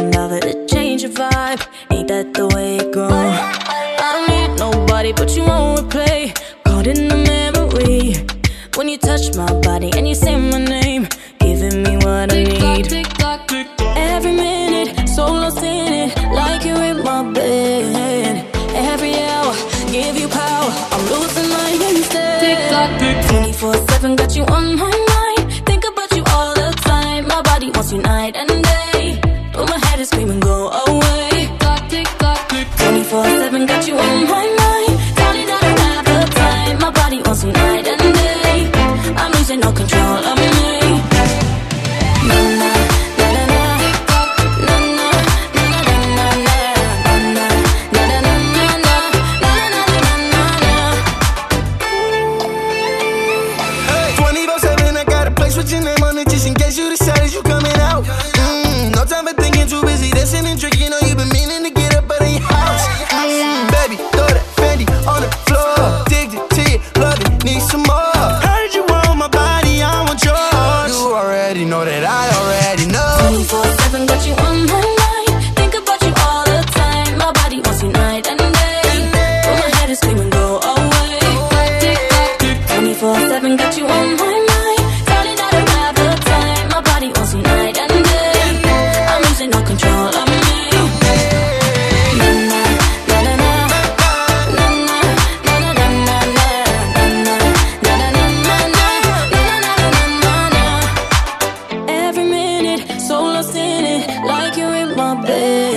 another to change your vibe. Ain't that the way it goes? I don't need nobody but you on replay. Caught in the memory when you touch my body and you say my name, giving me what I need. Every minute, so lost in it, like you're in my bed. Every hour, give you power, I'm losing my instead. 24/7, got you on my mind. Think about you all the time. My body wants you night and day, but my head is screaming, go away. 24/7, got you on my mind. Darling, I don't have the time. My body wants you night and day. I'm losing all control of me. Na na na na na, na na na na na na, na na na na na, na na na na. 24/7, I got a place with your name on it, just in case you decided you coming out. No time for thinking, too busy dancing and drinking. Know you been meaning to get up out of your house. Baby, throw that Fendi on the floor. Addicted to you, love it, need some more. Heard you want my body, I want yours. You already know that I already know. 24/7, got you on my mind. Think about you all the time. My body wants you night and day, but my head is screaming, go away. 24/7, got you on my mind. Darling, I don't have the time. My body wants you night and day. I'm losing all control of me. Na na na na na, na na na na na na, na na na na na na. Every minute, so lost in it, like you're in my bed.